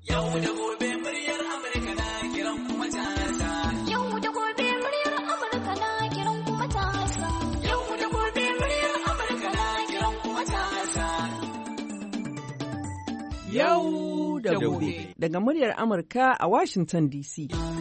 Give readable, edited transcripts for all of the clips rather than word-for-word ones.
Yau da gobe muryar Amurka na kiran kuma matasa. Yau da gobe muryar Amurka na kiran kuma matasa. Yau da gobe muryar Amurka na kiran kuma matasa. Yau da gobe. Daga muryar Amurka a Washington DC.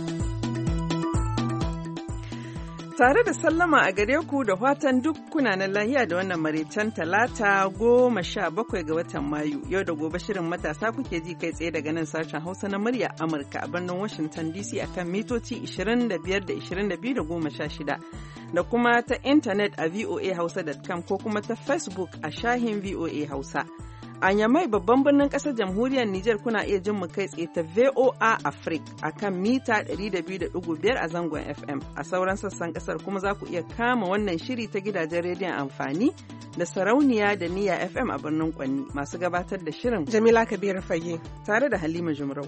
Tare da sallama a gare ku da fatan duk kuna na lahiya da wannan maraicen talata 17 ga watan Mayu. Yau da gobe shirin matasa kuke ji kai tsaye daga nan sashen Hausa na murya Amurka a birnin Washington DC akan mitoci 25 da 22 da 16 da kuma ta intanet a voahausa.com ko kuma ta Facebook a shahin VOA Hausa. A Yamai babban birnin ƙasar jamhuriyar Nijar kuna iya jin mu kai tsaye ta VOA Africa a kan mita 200.5 a zangon FM. A sauran sassan ƙasar kuma za ku iya kama wannan shiri ta gidajen rediyon amfani da sarauniya da niyya FM a birnin Kwanni. Masu gabatar da shirin Jamila Kabiru Fage tare da Halima Jumrau.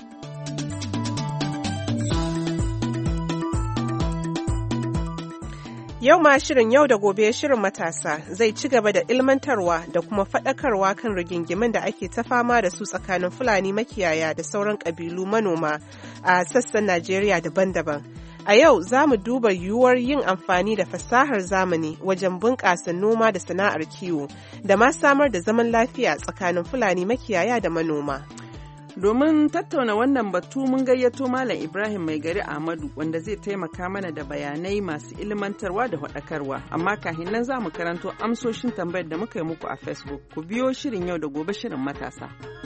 Yau ma shirin yau da gobe shirin matasa zai ci gaba da ilmantarwa da kuma faɗakarwa kan rigingimin da ake ta fama da su tsakanin Fulani makiyaya da sauran ƙabilu manoma a sassan Najeriya daban-daban. A yau za mu duba yiwuwar yin amfani da fasahar zamani wajen bunƙasa noma da sana'ar kiwo da ma samar da zaman lafiya tsakanin Fulani makiyaya da manoma. Domin tattauna wannan batu mun gayyato Malam Ibrahim Mai Gari Ahmadu wanda zai taimaka mana da bayanai masu ilmantarwa da faɗakarwa. Amma kafin nan za mu karanto amsoshin tambayar da muka yi muku a Facebook. Ku biyo shirin yau da gobe shirin matasa.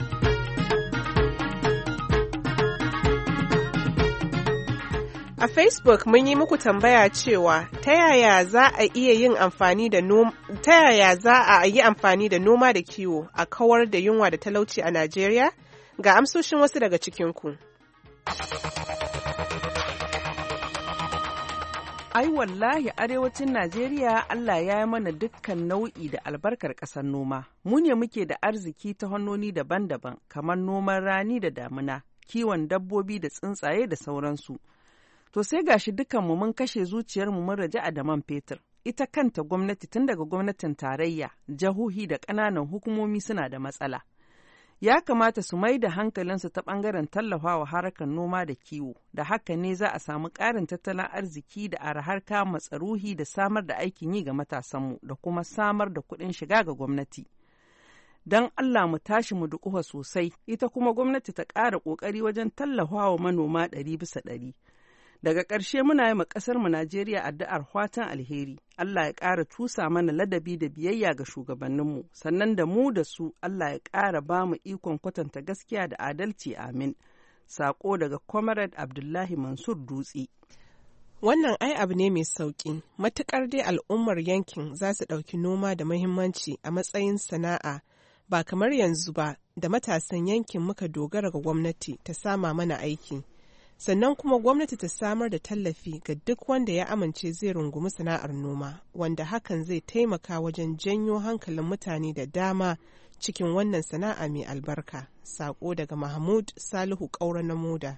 A Facebook mun yi muku tambaya cewa ta yaya za a yi amfani da noma da kiwo a kawar da yunwa da talauci a Najeriya? Ga amsoshin wasu daga cikinku. Ai wallahi arewacin Najeriya Allah ya yi mana dukkan nau'i da albarkar ƙasar noma. Mu ne muke da arziki ta hannuni daban-daban kamar noman rani da damuna, kiwon dabbobi da tsuntsaye da sauransu. To sai gashi dukanmu mun kashe zuciyarmu mun raja'a da man fetur. Ita kanta gwamnati tun daga gwamnatin tarayya, jihohi da ƙananan hukumomi suna da matsala. Ya kamata su mai da hankalinsu ta ɓangaren tallafawa harkar noma da kiwo, da haka ne za a samu ƙarin tattalin arziki da arhar kama tsaruhi da samar da aikin yi ga matasanmu da kuma samar da kuɗin shiga ga gwamnati. Don Allah mu tashi mu duƙufa sosai, ita kuma gwamnati ta ƙara ƙoƙari wajen tallafawa manoma 100%. Daga ƙarshe muna yi ma ƙasarmu Najeriya addu'ar fatan alheri, Allah ya ƙara tusa mana ladabi da biyayya ga shugabanninmu, sannan da mu da su Allah ya ƙara ba mu ikon kwatanta gaskiya da adalci amin. Saƙo daga Comrade Abdullahi Mansur Dutse. Wannan ai abu ne mai sauƙi, matuƙar dai al'ummar yankin za su ɗauki noma da muhimmanci a matsayin sana'a, ba kamar yanzu ba da matasan yankin muka dogara ga gwamnati ta sama mana aiki. Sannan kuma gwamnati ta samar da tallafi ga duk wanda ya amince zai rungumi sana'ar noma, wanda hakan zai taimaka wajen janyo hankalin mutane da dama cikin wannan sana'a mai albarka. Sako daga Mahmud Salihu Kaura na Moda.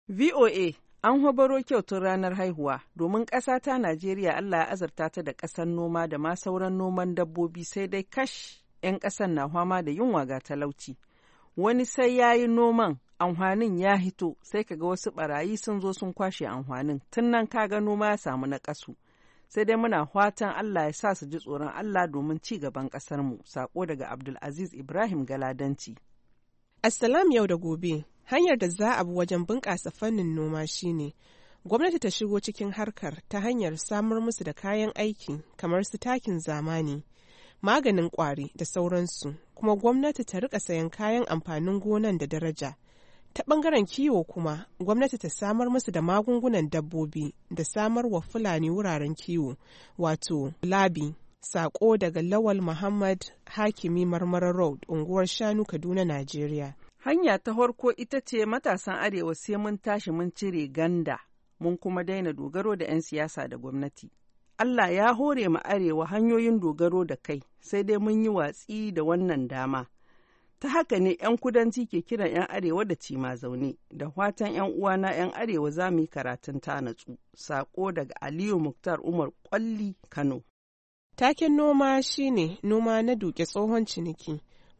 VOA an hobaro kyau tun ranar haihuwa domin ƙasa ta Najeriya Allah ya azurta ta da ƙasar noma da ma sauran noman dabbobi sai dai kash 'yan ƙasar na fama da yunwa ga talauci. Wani sai ya yi noman amfanin ya hito sai kaga wasu barayi sun zo sun kwashe amfanin tun nan kaga noma ya samu naƙasu. Sai dai muna fatan Allah ya sa su ji tsoron Allah domin ci gaban ƙasar mu. Sako daga Abdulaziz Ibrahim Galadanci. Assalam yau da gobe. Hanyar da za a bi wajen bunƙasa fannin noma shine gwamnati ta shigo cikin harkar ta hanyar samar musu da kayan aiki kamar su takin zamani, maganin ƙwari da sauransu, kuma gwamnati ta rika sayan kayan amfanin gonan da daraja. Ta ɓangaren kiwo kuma, gwamnati ta samar musu da magungunan dabbobi da samar wa Fulani wuraren kiwo, wato labi. Sako daga Lawal Muhammad Hakimi Marmara Road, unguwar Shanu, Kaduna, Najeriya. Hanya ta farko ita ce matasan Arewa sai mun tashi mun cire ganda, mun kuma daina dogaro da 'yan siyasa da gwamnati. Allah ya hore mu Arewa hanyoyin dogaro da kai, sai dai mun yi watsi da wannan dama. Ta haka ne 'yan kudanci ke kiran 'yan Arewa da cima zaune, da fatan 'yan uwana 'yan Arewa za mu yi karatun ta natsu. Sako daga Aliyu Muktar Umar Kwalli, Kano. Taken noma shine noma na duke tsohon ciniki,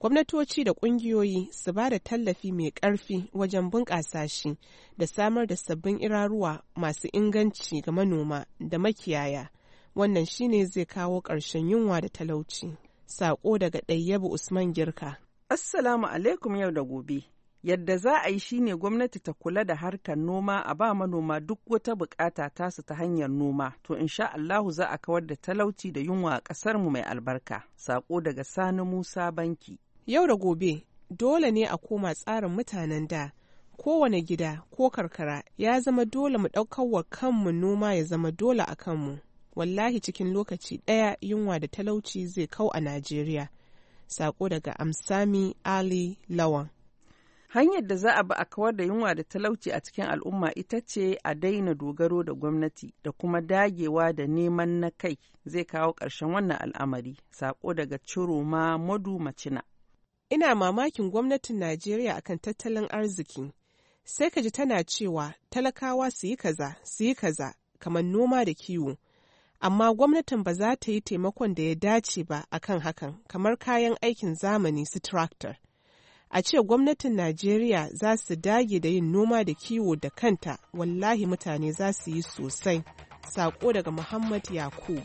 Gwamnatoci da ƙungiyoyi su ba da tallafi mai ƙarfi wajen bunƙasa shi da samar da sabbin iraruwa masu inganci ga manoma da makiyaya. Wannan shine zai kawo ƙarshen yunwa da talauci. Saƙo daga Ɗayyabu Usman Girka. Assalamu alaikum yau da gobe. Yadda za a yi shine gwamnati ta kula da harkar noma a ba manoma duk wata bukata tasu ta hanyar noma. To insha Allahu za a kawar da talauci da yunwa a ƙasarmu mai albarka. Saƙo daga Sani Musa Banki. Yau da gobe, dole ne a koma tsarin mutanen da. Kowane gida ko karkara ya zama dole mu ɗaukar wa kanmu noma ya zama dole a kanmu. Wallahi cikin lokaci ɗaya yunwa da talauci zai kau a Najeriya. Sako daga Amsami Ali Lawan. Hanyar da za a bi a kawar da yunwa da talauci a cikin al'umma ita ce a daina dogaro da gwamnati da kuma dagewa da neman na kai zai kawo ƙarshen wannan al'amari. Sako daga Ciroma Madu Macina. Ina mamakin gwamnatin Najeriya akan tattalin arziki. Sai ka ji tana cewa talakawa su yi kaza, kamar noma da kiwo. Amma gwamnatin ba za ta yi taimakon da ya dace ba akan hakan, kamar kayan aikin zamani su tractor. A ce gwamnatin Najeriya za su dage da yin noma da kiwo da kanta, wallahi mutane za su yi sosai. Sako daga Muhammad Yakub.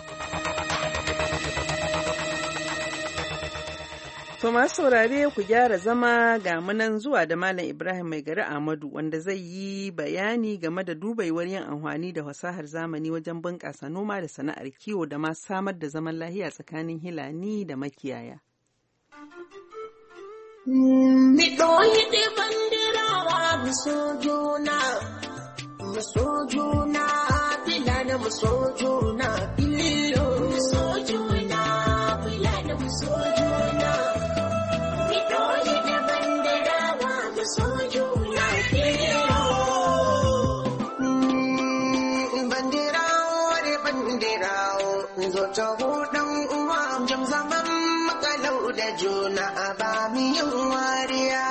To masu saurare ku gyara zama ga munan zuwa da Malam Ibrahim Mai Gari Ahmadu wanda zai yi bayani game da dubaiwar yin amfani da fasahar zamani wajen bunƙasa noma da sana'ar kiwo da ma samar da zaman lahiya tsakanin hilani da makiyaya. Miɗoyi bandirawa musojuna, filana musojuna, filo musojuna, filana musojuna. Miɗoyi bandirawa musojuna, filo. Bandirawo, zo ta hudan uwa, jam zaman makalau da juna a ba mi yin wariya.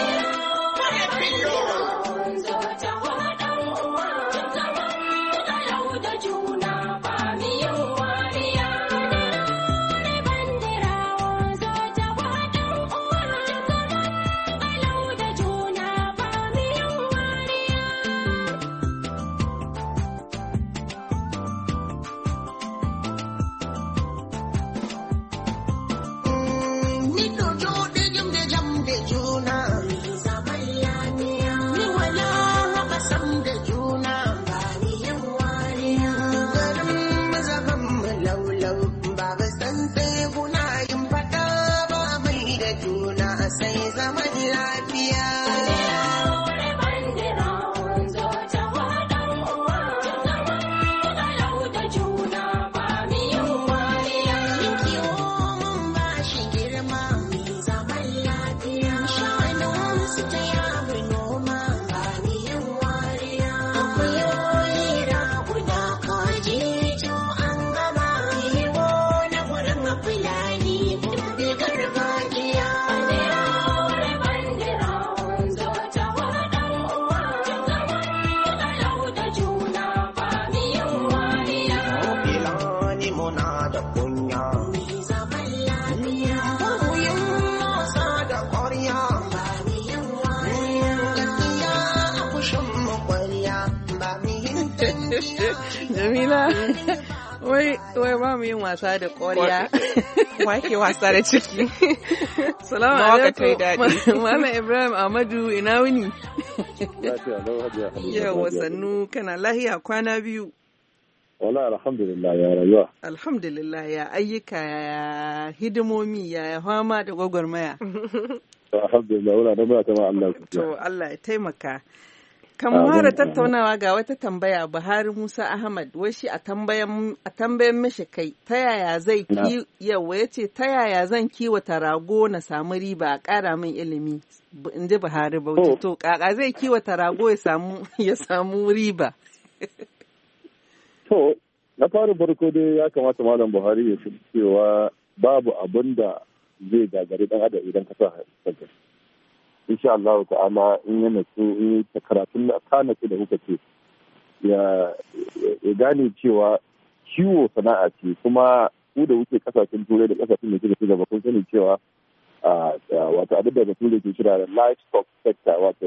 Jamila, wai ba mu yin wasa da ƙwarya. Wake wasa da ciki. Salamu alaikum. Malam Ibrahim Ahmadu ina wuni? Yawa sannu kana lahiya kwana biyu. Wala alhamdulillah ya rayuwa. Alhamdulillah ya ayyuka ya hidimomi ya fama da gwagwarmaya. Alhamdulillah wala da muna tama Allah. To Allah ya taimaka. Kan fara tattaunawa ga wata tambaya Buhari Musa Ahmad wai shi a tambayan mishi kai ta yaya zai yawa yace ta yaya zan kiwata rago na samu riba a ƙara min ilimi in ji Buhari Bauchi to kaka zai kiwata rago ya samu riba. To na fara farko dai ya kamata Malam Buhari ya san cewa babu abin da zai gagari dan adam idan ka sa kanka. Insha Allah ta'ala in yana so in ta karatun da kana da kuka ce ya gane cewa kiwo sana'a ce kuma ku da wuce kasashen turai da kasashen da suka ci gaba kun sani cewa wato abin da bature ke kira da livestock sector, wato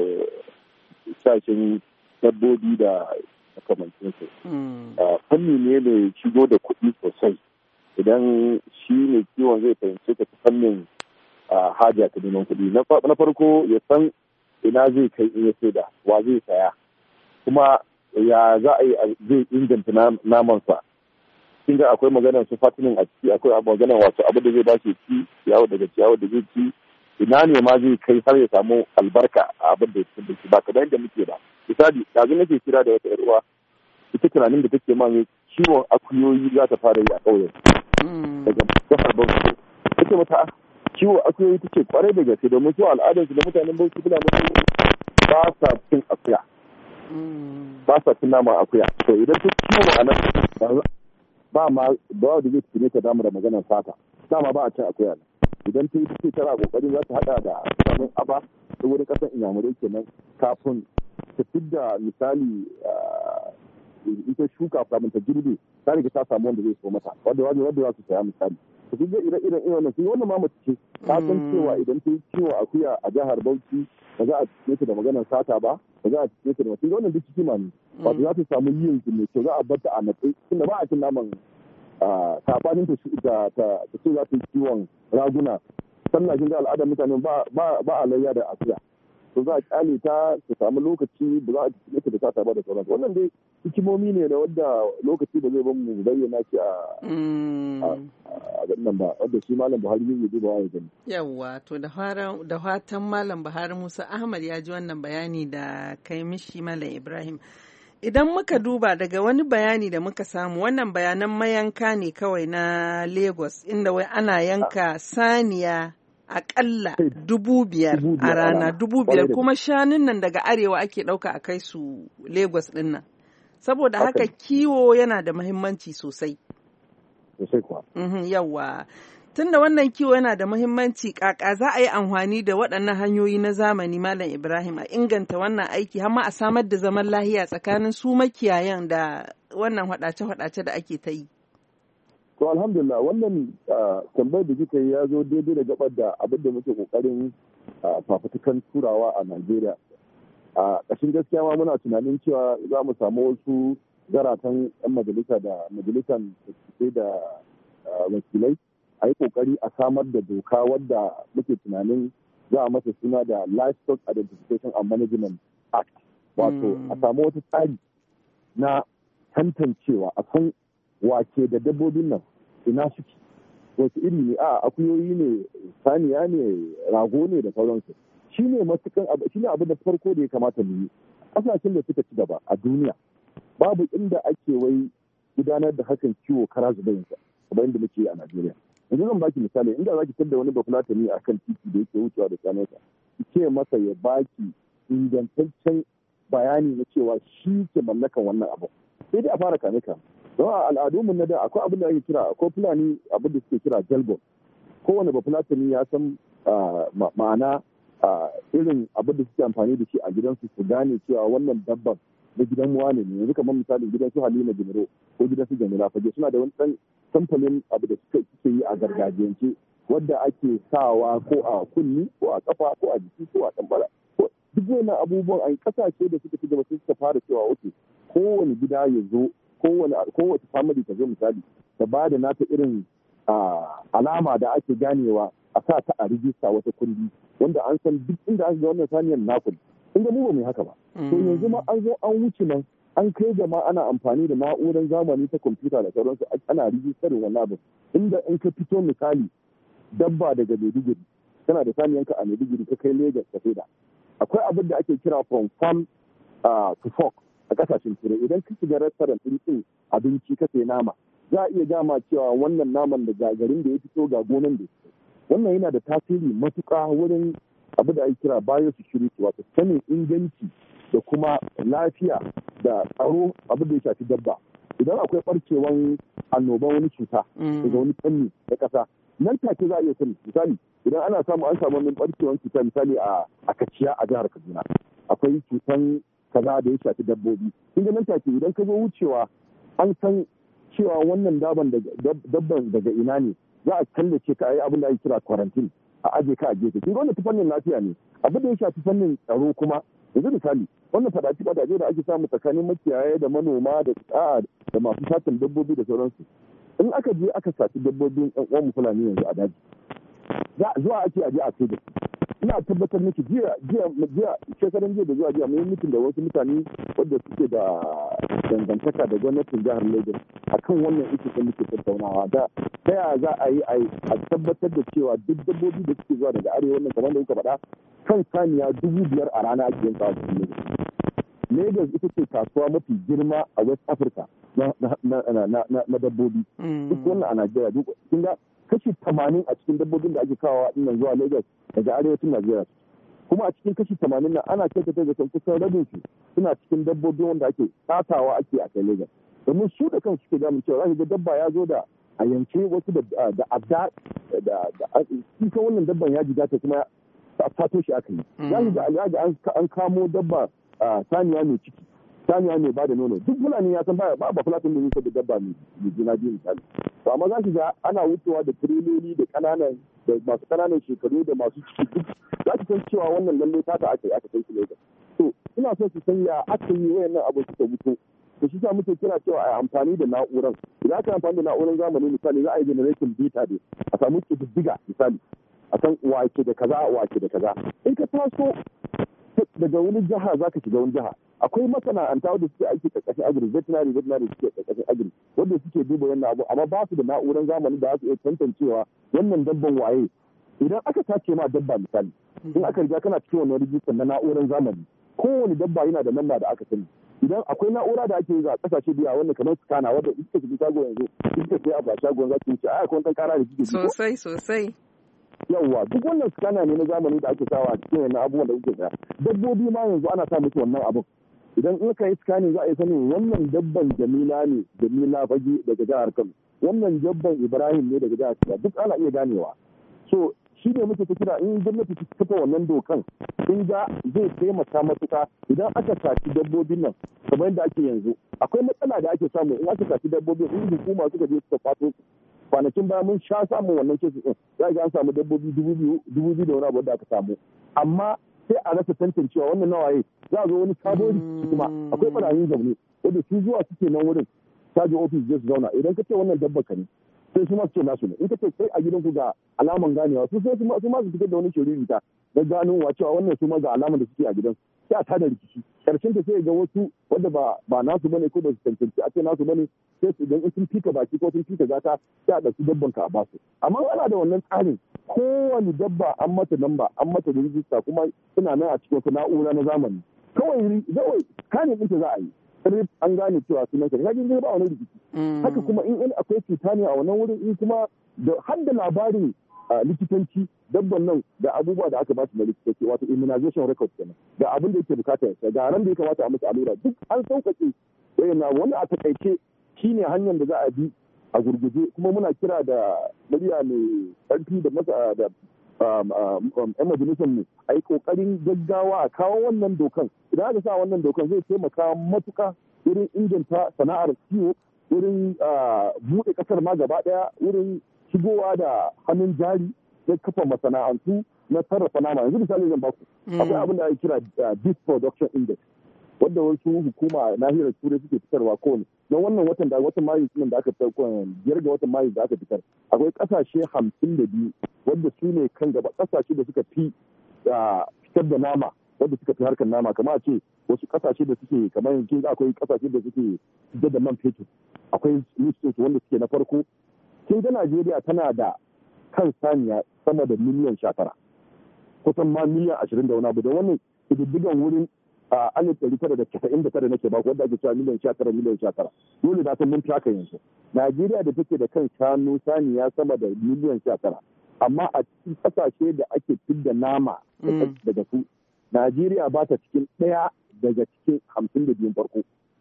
sashen dabbobi da makamancinsu. Fanni ne mai shigo da kuɗi sosai idan shi ne kiwon zai fahimci ta fannin haja ta neman kuɗi. Na farko ya san ina zai kai in ya saida, wa zai saya, kuma ya za a yi zai inganta namansa. Kin ga akwai maganar su fatinin a ciki, akwai maganar wato abu da zai ba shi ci, ciyawa daga ciyawa da zai ci, ina ne ma zai kai har ya samu albarka a abin da ya ci, ba kamar yadda muke ba. Misali, yanzu nake kira da wata ƴar'uwa, ita tunanin da take ma ciwon akuyoyi za ta fara yi a ƙauyen. Daga jihar Bauchi, take mata ciwon akuyoyi take kwarai da gaske, domin su al'adarsu da mutanen Bauchi suna musu ba sa cin akuya. Ba sa cin nama akuya. To idan ta ciwo a nan ba da zai tune ta damu da maganar sata, dama ba a cin akuya. Idan ta yi take tana kokarin za ta hada da samun aba ta wurin kasan inyamurai kenan kafin ta fidda misali ita shuka kafin ta girbe ta riga ta samu wanda zai so mata wanda za su saya misali. To kun ga ire-iren wannan sun wannan ma mace ce ta san cewa idan ta yi ciwo akuya a jihar Bauchi ba za a cike ta da maganar sata ba za a cike ta da mutum wannan duk hikima ne. Wato za ta samu yin su mai kyau, za a bar ta a natsi tunda ba a cin naman sabanin ta ce za ta yi ciwon raguna. Sannan kin ga al'adar mutane ba a layya da akuya. To za a kyale ta samu lokaci ba za a cike ta da sata ba da sauransu. Wannan dai hikimomi ne da wadda lokaci ba zai ban mu bayyana shi a nan ba, wadda shi Malam Buhari zai duba ya gani. Yawwa, to da fatan Malam Buhari Musa Ahmad ya ji wannan bayani da kai mishi Malam Ibrahim. Idan muka duba daga wani bayani da muka samu, wannan bayanan mayanka ne kawai na Lagos, inda wai ana yanka saniya akalla 5,000 a rana, 5,000 kuma shanun nan daga arewa ake ɗauka a kai su Lagos ɗin nan. Saboda haka kiwo yana da muhimmanci sosai. Sosai kuwa. Yawwa. Tunda wannan kiwo yana da muhimmanci, kaka za a yi amfani da waɗannan hanyoyi na zamani Malam Ibrahim a inganta wannan aiki har ma a samar da zaman lahiya tsakanin su makiyayan da wannan hwadace-hwadace da ake ta yi. To alhamdulillah wannan tambayar da kika yi ya zo daidai da gabar da abin da muke kokarin fafutukan turawa a Najeriya. A ƙashin gaskiya ma muna tunanin cewa za mu samu wasu zaratan 'yan majalisa da majalisan da wakilai a yi kokari a samar da doka wadda muke tunanin za a masa suna da Livestock Identification and Management Act. Wato a samu wata tsari na tantancewa a san wake da dabbobin nan ina suke, wasu iri ne, akuyoyi ne, saniya ne, rago ne da sauransu. Shi ne abin da farko da ya kamata mu yi. Ƙasashen da suka ci gaba a duniya babu inda ake wai gudanar da hakan kiwo kara zubayinsa kamar inda muke a Najeriya. Yanzu zan baki misali, inda za ki tada wani bafulatani a kan titi da yake wucewa da shanunsa, ki ce masa ya baki ingantaccen bayani na cewa shi ke mallakan wannan abu. Sai dai a fara kame ka. Don a al'adunmu na da akwai abin da ake kira, akwai Fulani abin da suke kira jalbo. Kowane bafulatani ya san ma'ana irin abin da suke amfani da shi a gidansu su gane cewa wannan dabban na gidan wane ne. Yanzu kamar misalin gidan su Halima Jimiro ko gidan su Jamila Fage suna da wani ɗan samfalin abu da suke yi a gargajiyance wadda ake sawa ko a kunni ko a kafa ko a jiki ko a tambara. Duk wannan abubuwan a kasashe da suka ci gaba suka fara cewa wuce kowane gida ya zo, kowace family ta zo misali ta ba da nata irin alama da ake ganewa a sa ta a rijista wata kundi wanda an san duk inda aka ga wannan saniyar nakul. In ga mu ba mai haka ba. To yanzu ma an zo an wuce nan an kai jama'a ana amfani da na'urar zamani ta kwamfuta da sauransu ana rijistarin wannan abin. Inda in ka fito misali dabba daga Maiduguri tana da saniyanka a Maiduguri ka kai Lagos ka saida. Akwai abin da ake kira from farm to fork a kasashen turai. Idan ka shiga restaurant ɗin abinci ka sai nama za a iya gama cewa wannan naman da garin da ya fito ga gonan da ya fito. Wannan yana da tasiri matuƙa wurin abu da ake kira biosecurity, wato sanin inganci da kuma lafiya da tsaro abu da ya shafi dabba. Idan akwai barkewan annoban wani cuta daga wani fanni na ƙasa, nan take za a iya sani. Misali idan an samu wani barkewan cuta misali a Kaciya a jihar Kaduna akwai cutan kaza da ya shafi dabbobi. Kinga nan take idan ka zo wucewa an san cewa wannan dabban daga ina ne, za a kallace ka yi abin da ake kira quarantine. a aje ka a gefe. Kin ga wannan ta fannin lafiya ne. Abin da ya shafi fannin tsaro kuma yanzu misali wannan faɗace da ake samu tsakanin makiyaya da manoma da masu satin dabbobi da sauransu. In aka je aka saci dabbobin ɗan uwan Fulani yanzu a daji, zuwa ake aje a sai da su. Ina tabbatar miki jiya shekaran jiya da zuwa jiya mun mutum da wasu mutane wadda suke da dangantaka da gwamnatin jihar Lagos akan wannan ita da muke tattaunawa da ta yaya za a yi a tabbatar da cewa duk dabbobi da suke zuwa daga arewa wannan kamar da kuka faɗa kan saniya 5,000 a rana ake yanka a cikin Lagos ita ce kasuwa mafi girma a West Africa na dabbobi. Duk wannan a Najeriya duk kin ga kashi 80 a cikin dabbobin da ake kawowa dinnan zuwa Lagos daga arewacin Najeriya. Kuma a cikin kashi 80 nan ana kyautata da kusan rabin su suna cikin dabbobin wanda ake satawa ake a kai Lagos. Domin su da kansu suke damun cewa za ga dabba ya zo da a yanke wasu da adda da ita wannan dabban ya jiga ta kuma a sato shi aka yi. Za ga an kamo dabba saniya mai ciki, saniya mai bada nono. Duk Fulani ya san ba Fulatin da yake da dabba mai juna biyu misali. To amma za ki ga ana wucewa da tireloli da masu kananan shekaru da masu ciki duk za ki san cewa wannan lalle tata aka kai su Lagos. To ina so su san ya aka yi wayannan abu suka wuce. To shi sa muke kira cewa a amfani da na'uran. Idan aka amfani da na'uran zamani misali za a yi generation data ne a samu kididdiga misali a san wake da kaza. In ka taso daga wani jiha za ka shiga wani jiha akwai masana'anta wanda suke aiki karkashin agri veterinary suke karkashin agri wanda suke duba wannan abu amma ba su da na'uran zamani da za su iya tantancewa wannan dabban waye. Idan aka tace ma dabba misali in aka riga kana cikin wannan rijistar na na'uran zamani kowane dabba yana da namba da aka sani. Idan akwai na'ura da ake yi a kasashe biya wanda kamar scanner wanda iska shiga shago yanzu iska sai a ba shagon za ki wuce akwai wani kara da kike sosai yawwa duk wannan scanner ne na zamani da ake sawa a cikin wannan abubuwan da kuke saya. Dabbobi ma yanzu ana sa musu wannan abun. Idan in ka yi scanning za a yi sanin wannan dabban Jamila Fage daga jihar Kano, wannan dabban Ibrahim ne daga jihar Kano, duk ana iya ganewa. So shi ne muke kira in gwamnati ta kafa wannan dokan in ga zai taimaka matuka idan aka saci dabbobin nan kamar yadda ake yanzu. Akwai matsala da ake samu in aka saci dabbobin in hukuma suka je suka kwato kwanakin baya mun sha samun wannan kesu din za ga an samu dabbobi 2,000 da wani abu da aka samu amma sai a rasa tantancewa wannan nawaye za a zo wani sabon rikici kuma akwai barayin zaune wanda su zuwa suke nan wurin caji ofis zai su zauna idan ka ce wannan dabba ka ne sai su ma su ce nasu ne in ka ce sai a gidanku ga alaman ganewa su sai su ma su fitar da wani shiririta na ganowa cewa wannan su ma ga alaman da suke a gidansu sai a tada rikici karshen ta sai ga wasu wanda ba nasu bane ko ba su tantance a ce nasu bane sai su idan sun fika baki ko sun fika gata sai a ɗauki dabban ka a basu amma ana da wannan tsarin kowane dabba an mata namba an mata rijista kuma suna nan a cikin wata na'ura na zamani kawai kane ɗinta za a yi sai an gane cewa sunan ka kajin zai ba wani rikici haka kuma in akwai cuta ne a wannan wurin in kuma da har da labarin likitanci dabban nan da abubuwa da aka ba su na likitanci wato immunization record kenan ga abin da yake bukata ya ga ran da ya kamata a masa allura duk an sauƙaƙe wani a takaice shine hanyar da za a bi a gurguje kuma muna kira da murya mai ƙarfi da masa da yan majalisar mu a yi ƙoƙarin gaggawa a kawo wannan dokan idan aka sa wannan dokan zai taimaka matuka wurin inganta sana'ar kiwo wurin buɗe ƙasar ma gaba ɗaya wurin shigowa da hannun jari da kafa masana'antu na sarrafa nama yanzu misali zan baku akwai abin da ake kira beef production index wanda wasu hukuma nahiyar turai suke fitarwa kowane don wannan watan mayu nan da aka fitar 5 ga watan mayu da aka fitar akwai kasashe 52 wanda su ne kan gaba kasashe da suka fi fitar da nama wanda suka fi harkar nama kamar a ce wasu kasashe da suke kamar yankin akwai kasashe da suke fitar da man fetur akwai listinsu wanda suke na farko kin ga Najeriya tana da kan saniya sama da miliyan 19 kusan ma miliyan 20 da wani abu da wannan ƙididdigan wurin 1999 nake ba wanda ake cewa miliyan 19 dole da san mun fi haka yanzu Najeriya da take da kan shanu saniya sama da miliyan 19 amma a cikin kasashe da ake fidda nama daga su Najeriya ba ta cikin ɗaya daga cikin 52 farko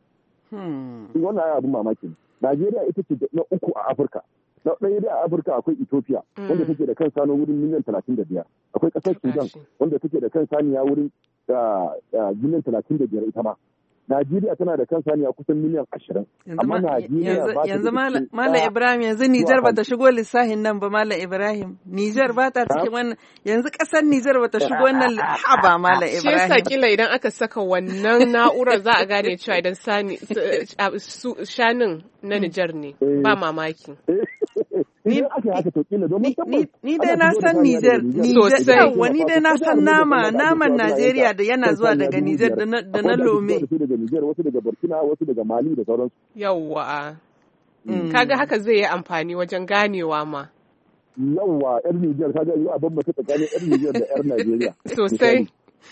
wannan abin mamaki ne Najeriya ita ce na uku a Afirka na ɗaya da a Afirka akwai Ethiopia wanda take da kan sano wurin miliyan 35 akwai ƙasar Sudan wanda take da kan saniya wurin miliyan 35 ita ma Najeriya tana da kan saniya kusan miliyan 20. Amma Najeriya ba ta yanzu Malam Ibrahim yanzu Nijar ba ta shigo lissahin nan ba Malam Ibrahim. Nijar ba ta cikin wannan yanzu kasar Nijar ba ta shigo wannan haba Malam Ibrahim. Shi yasa kila idan aka saka wannan na'urar za a gane cewa idan shanun na Nijar ne ba mamaki. Ni dai na san Nijar yawa ni dai na san naman Najeriya da yana zuwa daga Nijar da na Lome. Wasu daga Nijar, wasu daga Burkina, wasu daga Mali da sauransu. Yawwa. Kaga haka zai yi amfani wajen ganewa ma. Yawwa, 'yar Nijar, kaga yi a bambata tsakanin 'yar Nijar da 'yar Najeriya. Sosai.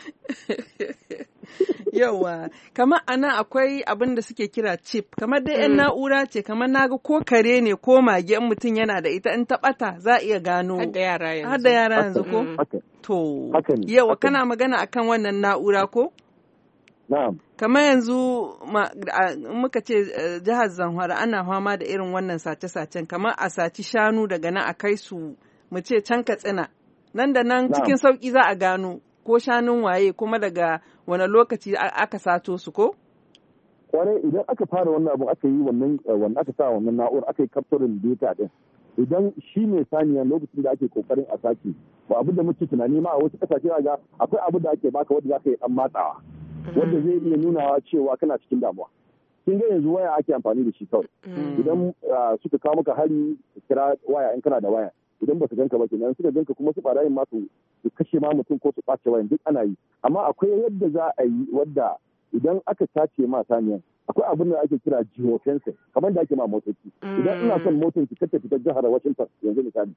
Yawa, kamar ana akwai abin da suke kira chip, kamar dai 'yan na'ura ce, kamar naga ko kare ne ko mage in mutum yana da ita in taɓata za a iya gano. Hadda yara yanzu ko? To, yawa kana magana akan wannan na'ura ko? Na'am. Kamar yanzu muka ce jihar Zamfara ana fama da irin wannan sace-sacen, kamar a saci shanu daga nan a kai su mu ce can Katsina, nan da nan cikin sauƙi za a gano. Ko shanun waye kuma daga wani lokaci aka sato su ko? Kwarai idan aka fara wannan abu aka yi wannan aka sa wannan na'urar aka yi capturing data din idan shi ne saniya lokacin da ake kokarin a sake ba abu da muke tunani ma a wasu kasashe ga akwai abu da ake baka wanda zaka yi dan matsawa wanda zai iya nunawa cewa kana cikin damuwa. Kin ga yanzu waya ake amfani da shi kawai idan suka kawo maka hari kira waya in kana da waya idan ba su ganka ba kenan suka ganka kuma su barayin ma su kashe ma mutum ko su ɓace wayan duk ana yi amma akwai yadda za a yi wadda idan aka sace ma saniyan akwai abin da ake kira geofencing kamar da ake ma motoci idan ina son motar ki ta fita jihar Washington yanzu misali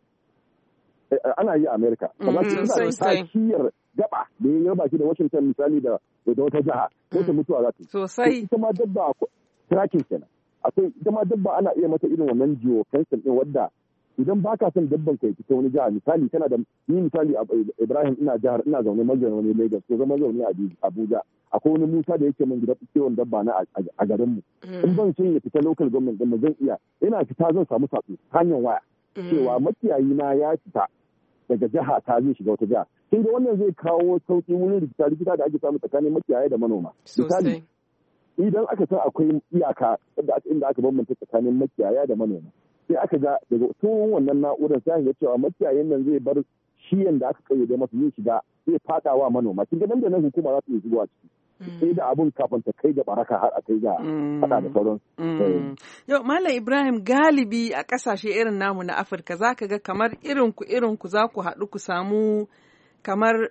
ana yi a America kamar su suna sashiyar gaba da ya raba shi da Washington misali da wata jiha ko ta mutuwa za ta sosai ita ma dabba tracking kenan akwai ita ma dabba ana iya mata irin wannan geofencing din wadda idan ba ka son dabban ka fita wani jiha misali kana da ni misali Ibrahim ina zaune wani Lagos ko zama zaune a Abuja akwai wani Musa da yake min gida kiwon dabba na a garin mu in ban son ya fita local government din zan iya ina fita zan samu sako hanyar waya cewa makiyayi na ya fita daga jiha ta zai shiga wata jiha kin ga wannan zai kawo sauki wurin rikita da ake samu tsakanin makiyaya da manoma misali idan aka san akwai iyaka inda aka bambanta tsakanin makiyaya da manoma sai aka ga daga tun wannan na'urar sai ga cewa makiyayin nan zai bar shiyan da aka kayyade masa zai shiga zai fada wa manoma kin ga nan da nan hukuma za su yi shigowa ciki sai da abun kafin ta kai ga baraka har a kai ga fada da sauran yau Malam Ibrahim galibi a kasashe irin namu na Afirka zaka ga kamar irin ku za ku haɗu ku samu kamar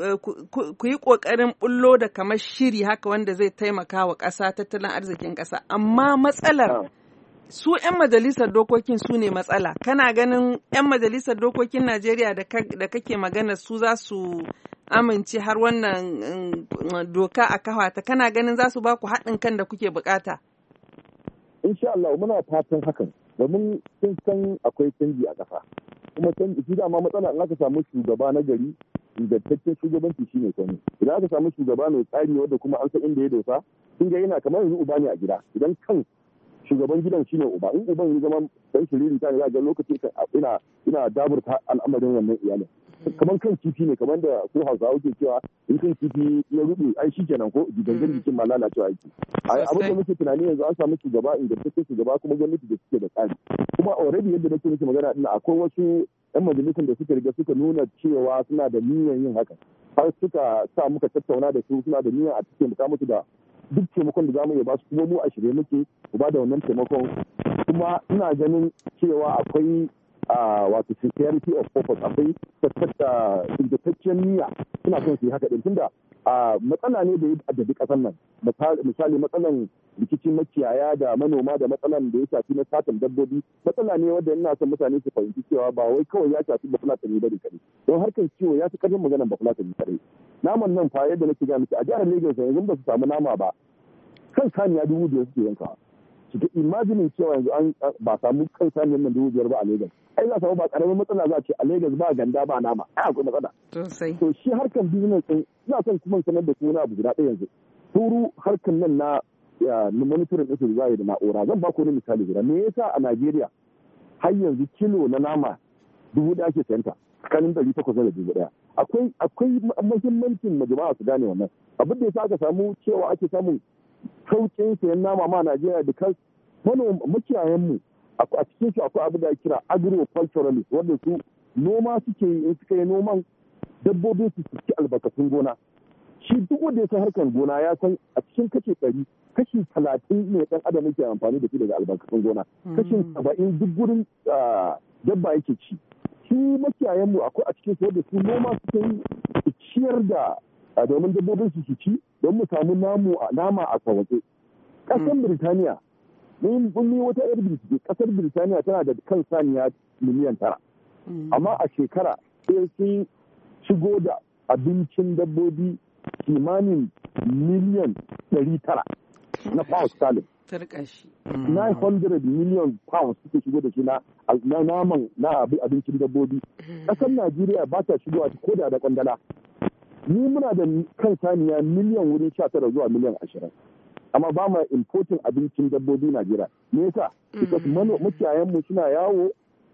ku yi ƙoƙarin bullo da kamar shiri haka wanda zai taimaka wa ƙasa tattalin arzikin ƙasa amma matsalar su 'yan majalisar dokokin su ne matsala kana ganin 'yan majalisar dokokin Najeriya da kake magana su za su amince har wannan doka a kafa ta kana ganin za su ba ku haɗin kan da kuke bukata insha Allah muna fatan hakan domin sun san akwai canji a ƙasa kuma canji shi dama matsala in aka samu shugaba na gari ingantaccen shugabanci shine komai idan aka samu shugaba mai tsari wanda kuma an san inda ya dosa kin ga yana kamar yanzu uba ne a gida idan kan shugaban gidan shine uba in uban ya zama dan shiriri ta ne za ga lokacin ina daburta al'amarin wannan iyalin kamar kan kifi ne kamar da ko Hausawa ke cewa in kan kifi ya rube ai shikenan ko gidangan jikin ma lalacewa yake abin da muke tunani yanzu an samu shugaba ingantaccen shugaba kuma gwamnati da suke da tsari kuma already yadda nake miki magana din akwai wasu yan majalisar da suka riga suka nuna cewa suna da niyyar yin haka har suka sa muka tattauna da su suna da niyyar a cikin muka musu da duk taimakon da zamu iya ba su kuma mu a shirye muke mu ba da wannan taimakon kuma ina ganin cewa akwai wato sincerity of purpose akwai tattaccen niyya suna son su yi haka din tunda matsala ne da ya addabi kasar nan misali matsalan rikicin makiyaya da manoma da matsalan da ya shafi na satan dabbobi matsala ne wanda ina son mutane su fahimci cewa ba wai kawai ya shafi bafulatani ba ne kare don harkar ciwo ya fi karfin maganar bafulatani kare naman nan fa yadda nake ga miki a jihar Lagos yanzu ba su samu nama ba kan saniya 2,000 suke yankawa ki imagine cewa yanzu an ba samu kan saniyan nan 2,000 ba a Lagos ai za samu ba karamin matsala za a ce a Lagos ba ganda ba nama ai akwai matsala sosai to shi harkan business din ina son kuma sanar da ku na abu guda ɗaya yanzu turu harkan nan na monitoring din su zai da na'ura zan ba ku wani misali guda me yasa a Najeriya har yanzu kilo na nama 1,000 ake sayanta tsakanin 800 da 1,000 akwai muhimmancin jama'a su gane wannan abin da yasa aka samu cewa ake samun sauƙin sayan nama ma Najeriya da kan makiyayenmu a cikin su akwai abu da kira agroculturalist wanda su noma suke yi in suka yi noman dabbobin su ci albarkatun gona. Shi duk wanda ya san harkar gona ya san a cikin kashi 100 kashi 30 ne ɗan adam yake amfani da shi daga albarkatun gona. Kashin 70 duk gurin dabba yake ci. Su makiyayenmu akwai a cikin su wanda su noma suke yi su ciyar da domin dabbobin su ci don mu samu nama a kawace. Ƙasar Birtaniya mun yi wata yar bincike, ƙasar Birtaniya tana da kan saniya miliyan 9. Amma a shekara sai sun shigo da abincin dabbobi kimanin miliyan 900 na pound sterling. 900 million pounds suke shigo da shi na naman na abincin dabbobi. Ƙasar Najeriya ba ta shigowa ko da kwandala. Ni muna da kan saniya miliyan wurin 19 zuwa miliyan 20. Amma ba ma importin abincin dabbobi Najeriya. Me yasa? Because makiyayenmu suna yawo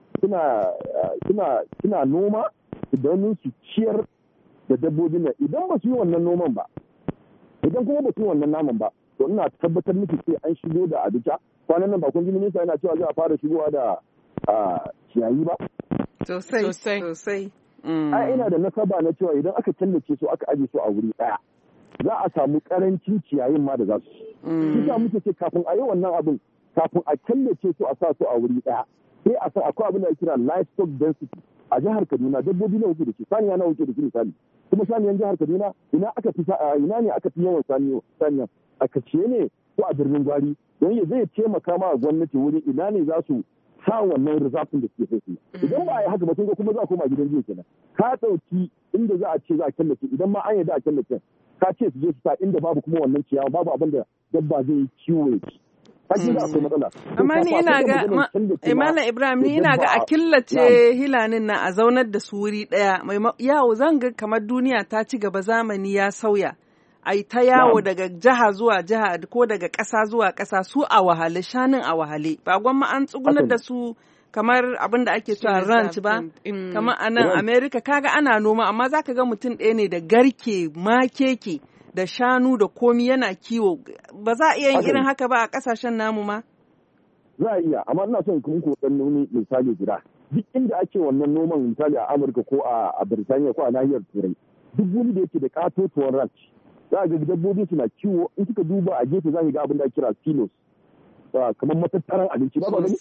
suna noma don su ciyar da dabbobin nan. Idan ba su yi wannan noman ba, idan kuma ba su yi wannan naman ba, to ina tabbatar miki sai an shigo da abinci. Kwanan nan ba kun ji minista yana cewa za a fara shigowa da ciyayi ba? Sosai. Ai ina da nasaba na cewa idan aka tallace su aka aje su a wuri ɗaya, za a samu karancin ciyayin ma da za su. Kisa muke ce kafin a yi wannan abin, kafin a tallace su a sa su a wuri ɗaya, sai a san akwai abin da kira livestock density a jihar Kaduna. Dabbobi na wuce da shi, saniya na wuce da shi misali. Kuma saniyan jihar Kaduna ina ne aka fi yawan saniyan? A Kaciye ne ko a birnin Gwari? Don ya zai taimaka ma gwamnati wuri ina ne za su sa wannan rizafin da suke so su. Idan ba a yi haka ba, kun kuma za a koma gidan jiya kenan. Ka ɗauki inda za a ce za a killace, idan ma an yarda a killace, ka ce su je su sa inda babu kuma wannan ciyawa, babu abin da dabba zai yi kiwo ya ci. Amma ni ina ga Malam Ibrahim, ni ina ga a killace hilanin na a zaunar da su wuri ɗaya. Yawo zan ga kamar duniya ta ci gaba, zamani ya sauya. Ai ta yawo daga jiha zuwa jiha ko daga ƙasa zuwa ƙasa, su a wahale, shanun a wahale. Ba gwamma an tsugunar da su kamar abin da ake cewa ranch ba, kamar a nan America kaga ana noma, amma za ka ga mutum ɗaya ne da garke makeke da shanu da komi yana kiwo. Ba za a iya yin irin haka ba a ƙasashen namu ma? Za a iya, amma ina son kun ɗan nuni misali guda. Duk inda ake wannan noman misali a Amurka ko a Birtaniya ko a nahiyar Turai, duk wani da yake da katotuwar ranch, za a ga dabbobi suna kiwo. In kika duba a gefe za ki ga abin da kira silos, kamar matattaran abinci ba gani?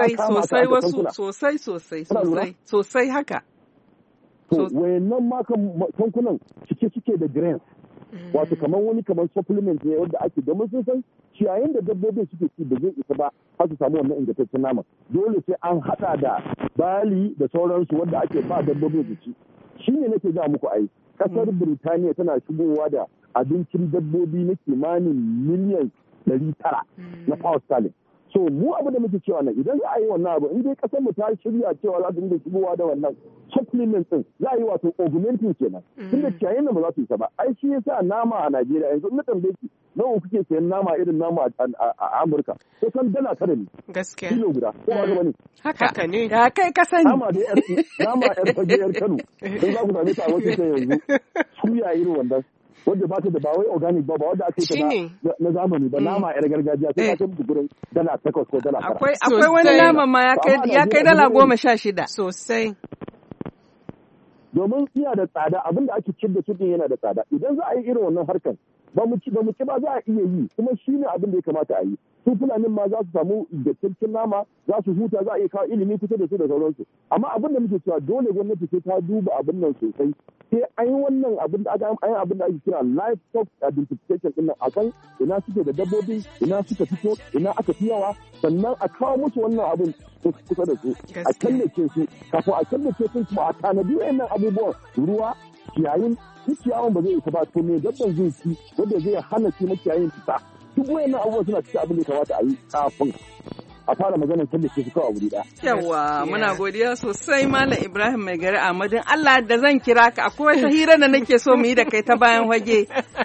Sosai haka. To wayannan ma kankunan cike suke da grains, wato kamar supplement ne wanda ake, domin sun san ciyayin da dabbobin suke ci da zai isa ba har su samu wannan ingantaccen naman. Dole sai an hada da bali da sauransu wanda ake ba dabbobin su ci. Shi ne nake ga muku ai, kasar Birtaniya tana shigowa da abincin dabbobi na kimanin miliyan 900 na pound sterling. So mu abu da muke cewa nan, idan za a yi wannan abu, in dai kasar mu ta shirya cewa za ta dinga shigowa da wannan supplement din, za a yi wato augmenting kenan. Tunda ciyayin da ba za su isa ba. Ai shi yasa nama a Najeriya yanzu in na tambaye ki nawa kuke sayan nama irin nama a Amurka? Kusan $9 ne. Gaskiya. Kilo guda. Ko ba gaba ne? Haka ne. Ya kai ka sani. Nama yar fage yar Kano. Sai za ku same ta a wasu sai yanzu. Suya irin wannan. Wadda ba ta da ba wai organic ba wadda ake ta na zamani ba, nama yar gargajiya sai ka mutu gurin $8 ko $9. Akwai wani nama ma ya kai $16. Sosai. Domin iya da tsada, abin da ake cin da su yana da tsada. Idan za a yi irin wannan harkar ba mu ci ba za a iya yi, kuma shi ne abin da ya kamata a yi. Su Fulanin ma za su samu ingantaccen nama, za su huta, za a iya kawo ilimi kusa da su da sauransu. Amma abin da muke cewa dole gwamnati sai ta duba abin nan sosai. Sai an yi wannan abin da ake kira livestock identification din nan, akan ina suke da dabbobi, ina suka fito, ina aka fi yawa, sannan a kawo musu wannan abin kusa da su, a kallace su, kafin a kallace su kuma a tanadi wayannan abubuwan, ruwa, ciyayin, ciyawan ba zai isa ba, to me dabban zai ci wanda zai hana shi makiyayin fita. Duk wayannan abubuwan suna cikin abin da ya kamata a yi kafin a fara maganar tallace su kawai wuri ɗaya. Yawwa, muna godiya sosai Malam Ibrahim Mai Gari Ahmadin. Allah da zan kira ka, akwai wata hira da nake so mu yi da kai ta bayan fage.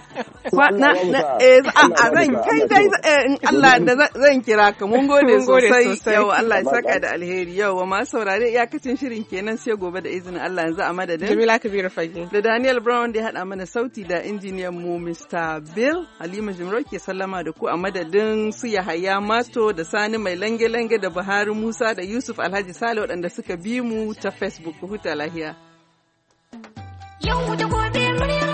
zan kai dai in Allah da zan kira ka mun gode sosai yau Allah ya saka da alheri yau ma saurare iyakacin shirin kenan sai gobe da izinin Allah yanzu a madadin Jamila Kabiru Fage da Daniel Brown da ya hada mana sauti da injiniyan mu Mr. Bill Halima Jimro ke sallama da ku a madadin su Yahaya Mato da Sani mai lange-lange da Buhari Musa da Yusuf Alhaji Sale waɗanda suka bi mu ta Facebook huta lahiya. Yau da gobe muryar